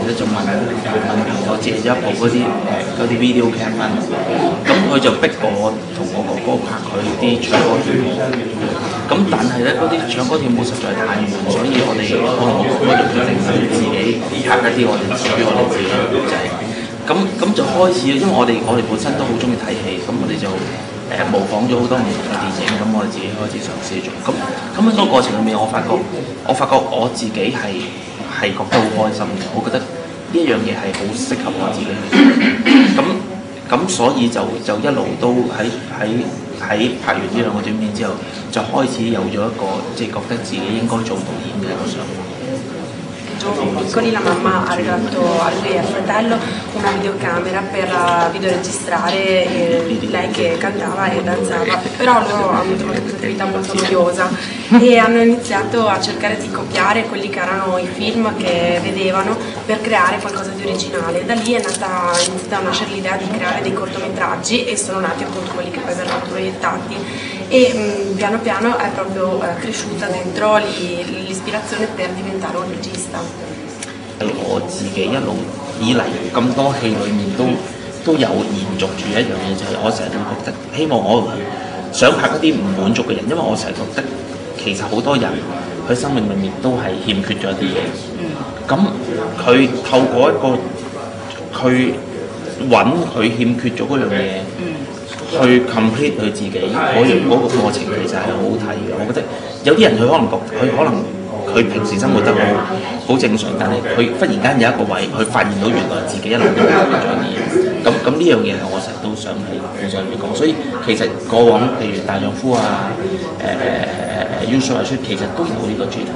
咧就問我借咗一部嗰啲 video cam 翻嚟，咁佢就逼我同我哥哥拍佢啲唱歌跳舞，咁但係咧嗰啲唱歌跳舞實在太悶，所以我同我哥哥就決定自己拍一啲我哋屬於我哋自己嘅故仔。咁就開始，因為我哋本身都好中意睇戲，咁我哋就模仿咗好多唔同嘅電影，咁我哋自己開始嘗試做。咁喺個過程裏面，我發覺我自己係覺得好開心嘅，我覺得呢一樣嘢係好適合我自己去做。咁所以就一路都喺拍完呢兩個短片之後，就開始有咗一個即係覺得自己應該做導演嘅一個想法。 Piccoli la mamma ha regalato a lui e al fratello una videocamera per videoregistrare lei che cantava e danzava, però loro hanno trovato questa attività molto noiosa e hanno iniziato a cercare di copiare quelli che erano i film che vedevano per creare qualcosa di originale. Da lì è iniziata a nascere l'idea di creare dei cortometraggi e sono nati appunto quelli che poi verranno proiettati e piano piano è proprio cresciuta dentro l'ispirazione per diventare un regista. 我自己一路以嚟咁多戲裏面都有延續住一樣嘢，就係我成日都覺得希望我想拍一啲唔滿足嘅人，因為我成日覺得其實好多人佢生命裏面都係欠缺咗一啲嘢，咁佢透過一個去揾佢欠缺咗嗰樣嘢，去 complete 佢自己嗰個過程其實係好好睇嘅。我覺得有啲人佢可能佢平時生活得好正常，但係佢忽然間有一個位，佢發現到原來自己一路都欠缺咗啲嘢。咁呢樣嘢係我成日都想喺網上面講，所以其實過往譬如大丈夫啊、Yusuf 其實都有呢個主題。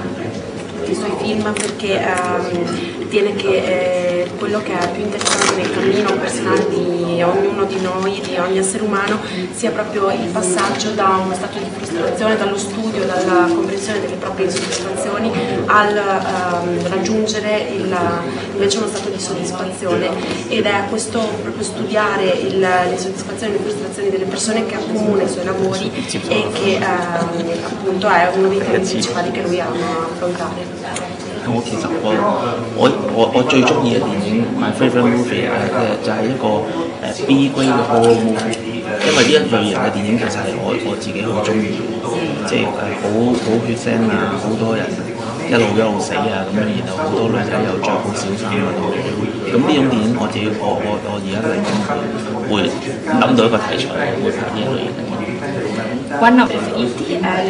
I suoi film perché ritiene che quello che è più interessante nel cammino personale di ognuno di noi, di ogni essere umano, sia proprio il passaggio da uno stato di frustrazione, dallo studio, dalla comprensione delle proprie insoddisfazioni al raggiungere invece uno stato di soddisfazione, ed è questo proprio studiare le soddisfazioni e le frustrazioni delle persone che accomuna i suoi lavori e che appunto è uno dei temi principali che lui ama affrontare. 其實我最中意嘅電影 My Favorite Movie 就係一個B grade 嘅 horror movie， 因為呢一類型嘅電影其實係我自己好中意，即係好血腥啊，好多人一路死啊咁樣，然後好多女仔又着好小衫嗰度，咁呢種電影我而家嚟緊會諗到一個題材，會拍呢一類型嘅電影。 One of the preferiti è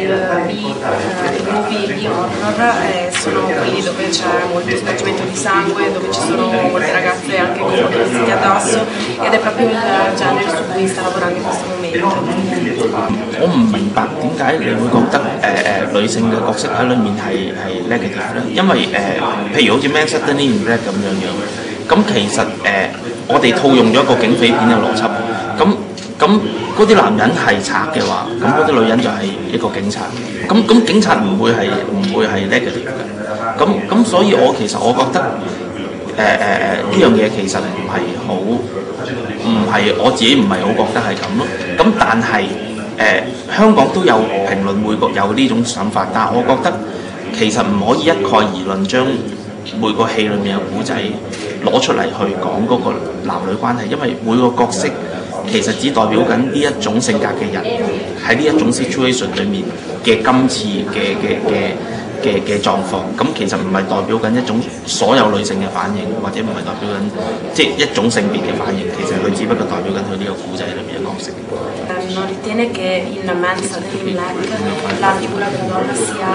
i movie di horror, sono quelli dove c'è molto spargimento di sangue, dove ci sono molte ragazze anche con molti vestiti addosso, ed è proprio il genere su cui sta lavorando in questo momento. 我唔明白點解你會覺得女性嘅角色喺裏面係 negative 咧？因為譬如好似 Man Suddenly in Red 咁樣，咁其實我哋套用咗一個警匪片嘅邏輯，咁嗰啲男人係賊嘅話，咁嗰啲女人就係一個警察。咁警察唔會係 negative 嘅。咁所以我覺得呢樣嘢其實唔係我自己唔係好覺得係咁咯。咁但係香港都有評論會有呢種想法，但係我覺得其實唔可以一概而論將每個戲裏面嘅古仔攞出嚟去講嗰個男女關係，因為每個角色其實只代表緊呢一種性格嘅人喺呢一種 situation 裏面嘅今次嘅狀況，咁其實唔係代表緊一種所有女性嘅反應，或者唔係代表緊即係一種性別嘅反應，其實佢只不過代表緊佢呢個古仔裏面嘅角色。 Non ritiene che in Man Suddenly in Black la figura della donna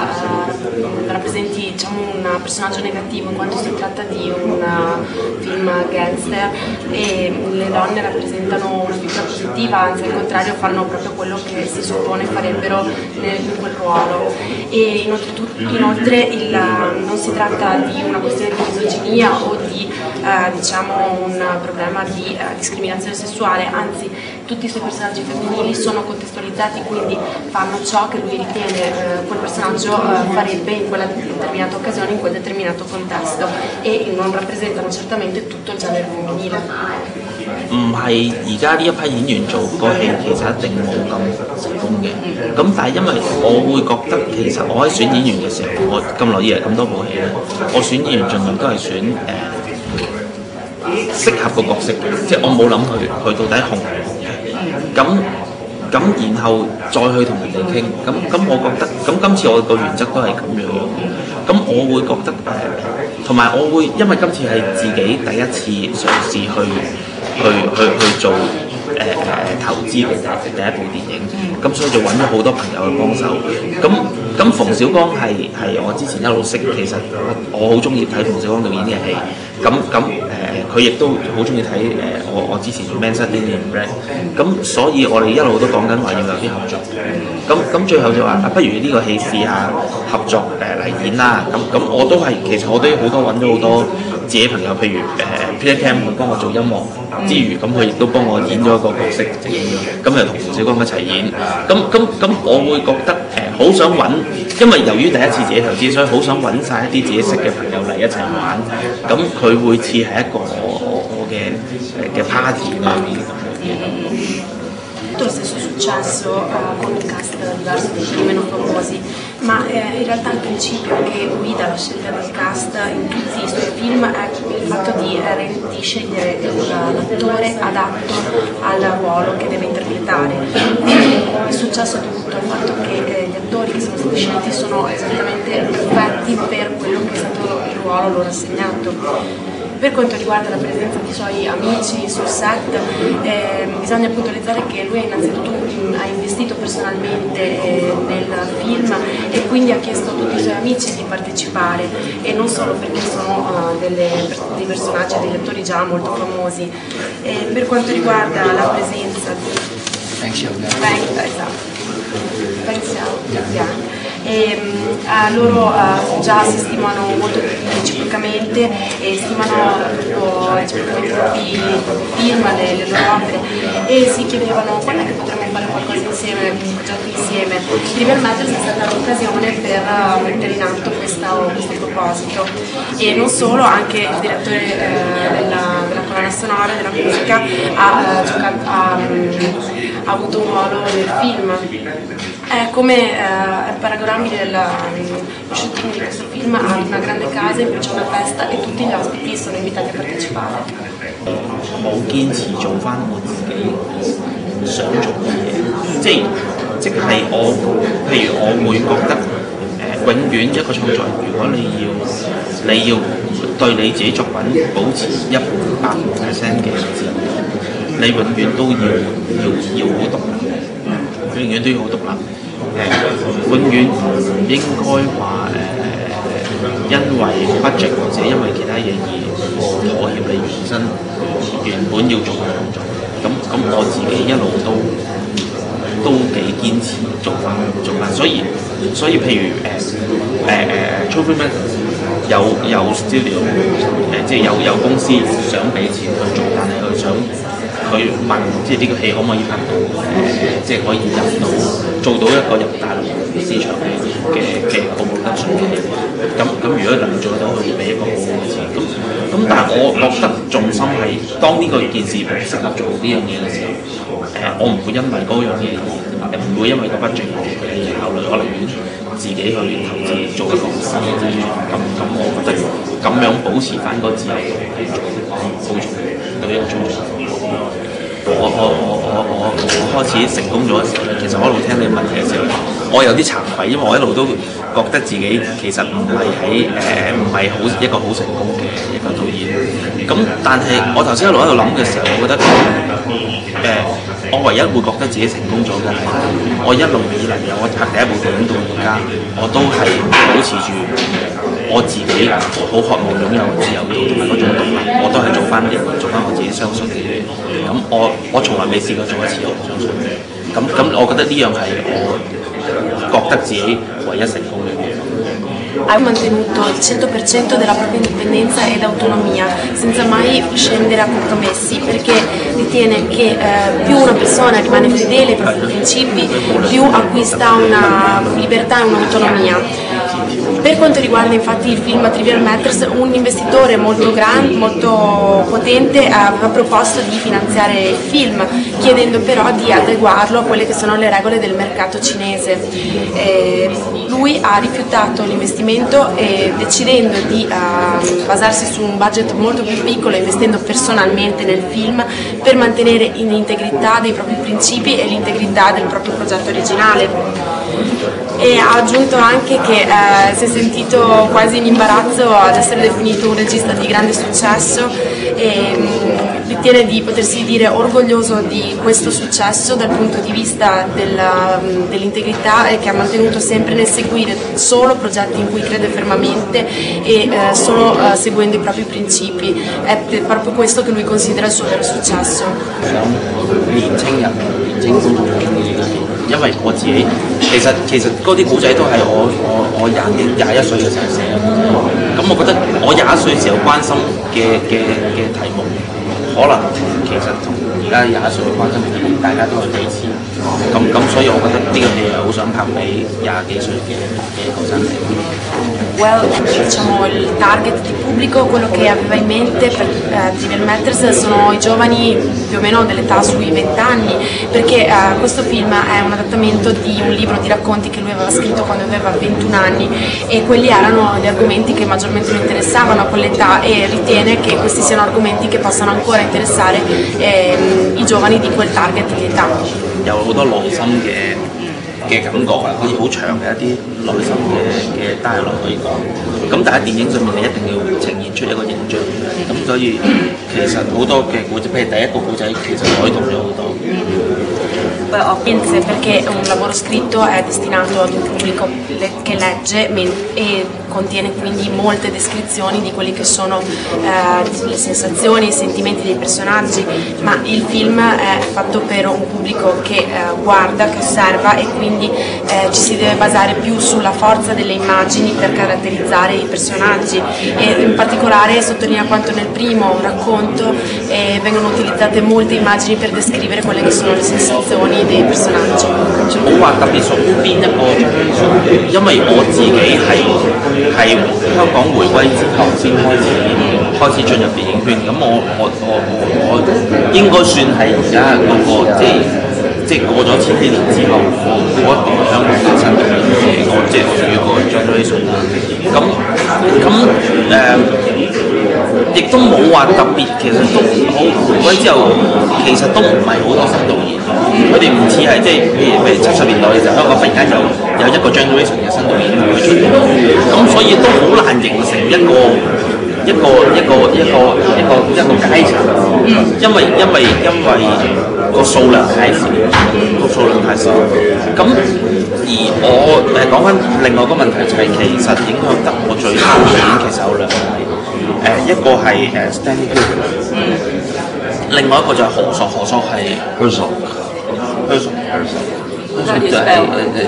rappresenti diciamo un personaggio negativo, in quanto si tratta di un film gangster e le donne rappresentano una figura positiva, anzi al contrario fanno proprio quello che si suppone farebbero in quel ruolo. E inoltre non si tratta di una questione di misoginia o di diciamo un problema di discriminazione sessuale, anzi tutti i suoi personaggi femminili sono contestualizzati, quindi fanno ciò che lui ritiene quel personaggio farebbe in quella determinata occasione, in quel determinato contesto, e non rappresentano certamente tutto il genere femminile. 唔係而家呢一批演員做個戲其實一定冇咁成功嘅。咁但係因為我會覺得其實我喺選演員嘅時候，我咁耐以嚟咁多部戲咧，我選演員盡量都係選適合個角色嘅，即係我冇諗佢到底紅唔紅嘅。咁然後再去同人哋傾，咁我覺得咁今次我個原則都係咁樣樣。咁我會覺得同埋我會因為今次係自己第一次嘗試去做投資嘅第一部電影，咁所以就揾咗好多朋友去幫手。咁馮小剛係我之前一路識，其實我好中意睇馮小剛導演嘅戲。佢亦都好中意睇我之前做 Man Said in Red， 咁所以我哋一路都講緊話要有啲合作。咁最後就話不如呢個戲試下合作嚟演啦。咁我都係其實我都好多揾咗好多自己朋友，譬如Peter Cam 佢幫我做音樂之餘，咁佢亦都幫我演咗一個角色，咁又同馮小剛一齊演。咁我會覺得好想揾，因為由於第一次自己投資，所以好想揾晒一啲自己識嘅朋友嚟一齊玩。咁佢會似係一個我嘅 party 裏面咁樣。 Lo stesso successo con un cast diverso di quelli meno famosi, ma in realtà il principio che guida la scelta del cast in tutti i suoi film è il fatto di scegliere l'attore adatto al ruolo che deve interpretare. Il successo è dovuto al fatto che gli attori che sono stati scelti sono esattamente perfetti per quello che è stato il ruolo loro assegnato. Per quanto riguarda la presenza di suoi amici sul set, bisogna puntualizzare che lui innanzitutto ha investito personalmente nel film e quindi ha chiesto a tutti i suoi amici di partecipare, e non solo perché sono dei personaggi, degli attori già molto famosi. Per quanto riguarda la presenza di Feng Xiao, loro già si stimano molto reciprocamente e stimano reciprocamente i film, le loro opere, e si chiedevano quando è che potremmo fare qualcosa insieme, un progetto insieme. River Matters è stata l'occasione per mettere in atto questo proposito, e non solo, anche il direttore della colonna sonora, della musica, ha avuto un ruolo nel film. È paragonabile lo shooting di questo film a una grande casa in cui c'è una festa e tutti gli ospiti sono invitati a partecipare. 冇堅持做翻我自己想做嘅嘢，即係我，譬如我會覺得永遠一個創作人，如果你要對你自己作品保持100% 嘅自由度，你永遠都要好獨立。永遠都要好獨立，永遠唔應該話因為 budget 或者因為其他嘢而妥協你原本要做嘅工作。咁我自己一路都幾堅持做翻，所以譬如Trophy Matters 有 studio 即係有公司想俾錢去做，但係佢想。佢問即係呢個戲可唔可以拍到即係可以做到一個入大陸市場嘅好冇得順嘅戲。咁如果能做到，佢會俾一個好好嘅錢。咁但係我覺得重心係當呢個件事唔適合做呢樣嘢嘅時候，我唔會因為嗰樣嘢而唔會因為個 budget 而考慮，我寧願自己去投資做一個新嘅資源。咁我覺得咁樣保持翻嗰自由度係好重要對一個創作。我開始成功咗嘅時候咧，其實我一路聽你問題嘅時候，我有啲慚愧，因為我一路都覺得自己其實唔係一個好成功嘅一個導演。咁但係我頭先一路喺度諗嘅時候，我覺得我唯一會覺得自己成功咗嘅係我一路以嚟由我拍第一部電影到而家，我都係保持住我自己好渴望擁有自由度同埋嗰種獨立，我都係做翻我自己相信嘅嘢。咁我從來未試過做一次我唔相信。咁我覺得呢樣係我覺得自己唯一成功嘅地方。 Ha mantenuto il 100% della propria indipendenza ed autonomia, senza mai scendere a compromessi, perché ritiene che più una persona rimane fedele ai propri principi, più acquista una libertà e un'autonomia. Per quanto riguarda infatti il film Trivial Matters, un investitore molto grande, molto potente, aveva proposto di finanziare il film, chiedendo però di adeguarlo a quelle che sono le regole del mercato cinese. Lui ha rifiutato l'investimento, decidendo di basarsi su un budget molto più piccolo, investendo personalmente nel film per mantenere l'integrità dei propri principi e l'integrità del proprio progetto originale. E ha aggiunto anche che si è sentito quasi in imbarazzo ad essere definito un regista di grande successo e ritiene di potersi dire orgoglioso di questo successo dal punto di vista dell'integrità, e che ha mantenuto sempre nel seguire solo progetti in cui crede fermamente e solo seguendo i propri principi. È proprio questo che lui considera il suo vero successo. 因為我自己其實嗰啲古仔都係我21歲嘅時候寫嘅，咁我覺得我21歲時候關心嘅題目，可能其實同而家21歲關心嘅題目大家都係類似，咁所以我覺得呢個戲係好想拍俾20幾歲嘅後生仔。 Well, diciamo, il target di pubblico, quello che aveva in mente per Trivial Matters sono i giovani più o meno dell'età sui 20 anni, perché questo film è un adattamento di un libro di racconti che lui aveva scritto quando aveva 21 anni, e quelli erano gli argomenti che maggiormente lo interessavano a quell'età, e ritiene che questi siano argomenti che possano ancora interessare i giovani di quel target di età. 有好多內心嘅感覺啊，好似好長嘅一啲內心嘅 dialogue 可以講。咁但係電影上面你一定要呈現出一個形象，咁所以其實好多嘅故仔，譬如第一個故仔其實改動咗好多。 Ovviamente perché un lavoro scritto è destinato ad un pubblico che legge e contiene quindi molte descrizioni di quelli che sono le sensazioni e i sentimenti dei personaggi, ma il film è fatto per un pubblico che guarda, che osserva, e quindi ci si deve basare più sulla forza delle immagini per caratterizzare i personaggi, e in particolare sottolinea quanto nel primo racconto vengono utilizzate molte immagini per descrivere quelle che sono le sensazioni dei personaggi. 冇話特別屬於邊一個，因為我自己係香港回歸之後先開始進入電影圈，咁我應該算喺而家嗰個即係過咗千禧年之後，我一個香港嘅新導演嘅，我即係我屬於個 generation 啦。亦都冇話特別，其實都好回歸之後，其實都唔係好多新導演，佢哋唔似係即係譬如70年代嘅時候，香港忽然間有一個 generation 嘅新導演會出現，咁所以都好難形成一個階層，因為個數量太少，咁而我講翻另外一個問題就係、其實影響得我最深嘅電影其實有兩位。一個係Stanley Kubrick，另外一個就係何索係 Herzog， 就係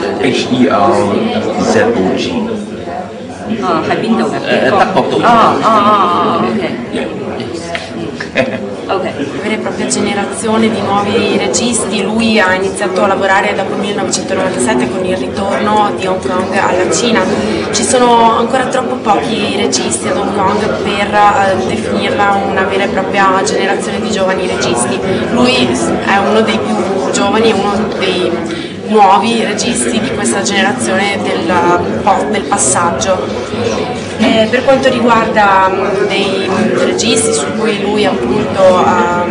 HERZOG。 喺邊度嘅？ 德國導演。 Una vera e propria generazione di nuovi registi. Lui ha iniziato a lavorare dopo il 1997 con il ritorno di Hong Kong alla Cina. Ci sono ancora troppo pochi registi ad Hong Kong per definirla una vera e propria generazione di giovani registi. Lui è uno dei più giovani, uno dei nuovi registi di questa generazione del passaggio. Per quanto riguarda dei registi su cui lui appunto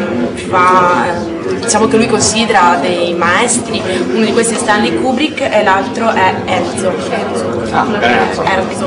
diciamo che lui considera dei maestri, uno di questi è Stanley Kubrick e l'altro è Herzog.